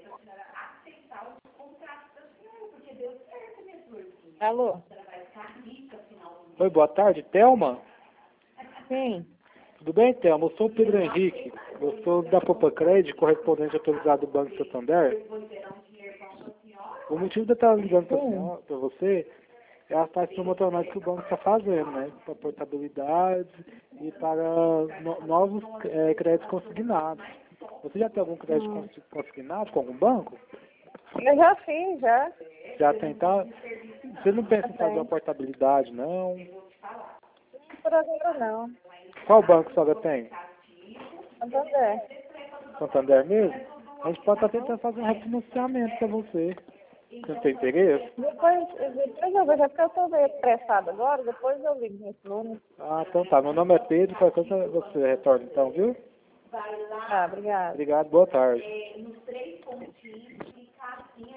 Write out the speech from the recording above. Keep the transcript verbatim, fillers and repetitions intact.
Alô? Oi, boa tarde, Thelma? Sim. Tudo bem, Thelma? Eu sou o Pedro Henrique. Eu sou da Popacred, correspondente autorizado do Banco Santander. O motivo de eu estar ligando para você é as taxas promocionais que o banco está fazendo, né? Para portabilidade e para no, novos é, créditos consignados. Você já tem algum crédito Hum. consignado com algum banco? Eu já fiz, já. Já tentar? Você não pensa em fazer Tem. uma portabilidade, não? Por agora não. Qual banco a senhora tem? Santander. Santander mesmo? A gente pode estar tentando fazer um refinanciamento para você. Você não tem interesse? Depois, depois eu vejo, é porque eu estou meio estressada agora, depois eu ligo nesse número. Ah, então tá. Meu nome é Pedro, qualquer coisa você retorna então, viu? Ah, obrigada. Obrigado, boa tarde.